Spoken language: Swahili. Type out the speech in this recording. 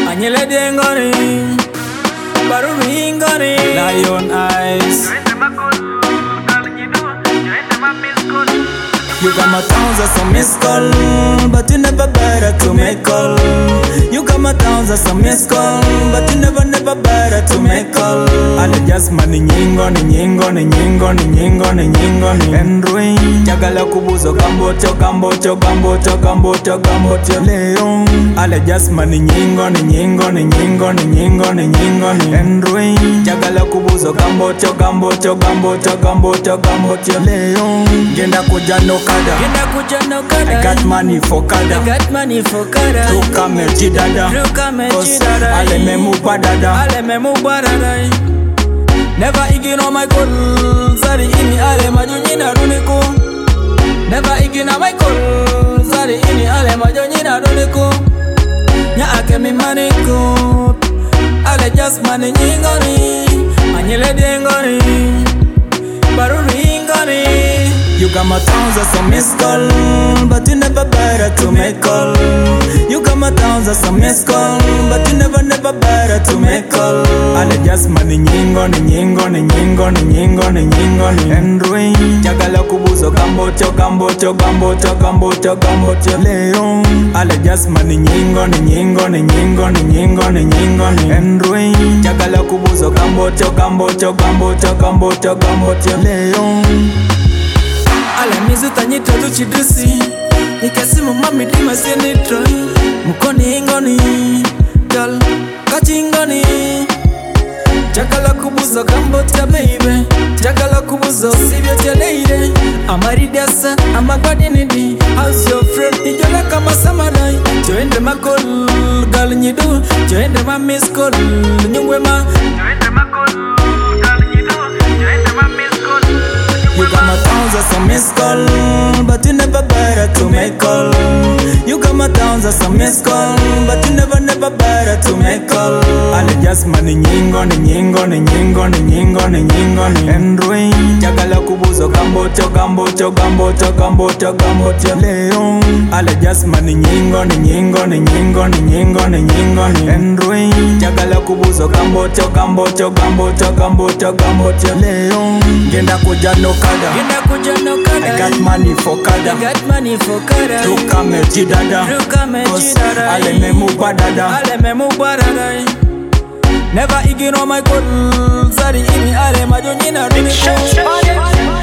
Anyele dengoni, baru ringoni, lion eyes. You got my thousands of missed call, but you never better to make call. You got my thousands of missed call, but you never better to make call. Ale just money nyingoni. Enruin jagala kubuzo gambocho Leon. Ale just money nyingoni. Enruin jagala kubuzo gambocho Leon. Genda kuja no kada. I got money for kada. Ruka meji dada. Ale memu badada. Never ignore my call. Zari ini ale majunyina runiko. Never ignore my call. Zari ini ale majunyina runiko. Nya ake mi maniko. Ale just mani nyingoni. Anyele dengoni, baru ringoni. You got my thousands of missed call, but you never better to make call. You got my thousands of missed call, but you never better to make call. Ale just money nyingoni. Enruin jagala kubuzo gambocho Leon. Ale just money nyingoni. Enruin jagala kubuzo gambocho Leon. Ale mizuta nyito tuchidusi, nikasimu mami dima sienitroi. Mukoni ingoni, gal kachingoni. Jagala kubuzo gambocha baby, jagala kubuzo sivyo chaleire. Amaridasa, amagwadinidi, how's your friend? Nijala kama samanai. Joende makol, gal nyidu. Joende ma miss call, nyungwema. Joende makol, gal nyidu. Joende ma miss call. You got my thousands of missed call, but you never better to make call. You got my thousands of missed call, but you never better to make call. Ale just money nyingoni. Enruin jagala kubuzo gambocho Leon. Ale just money nyingoni. Enruin jagala kubuzo gambocho Leon. Genda kuja no kada. I got money for kada. Ruka meji dada. Ale memu badada. Never ignore my call. Zari ini ale majunyina runiko.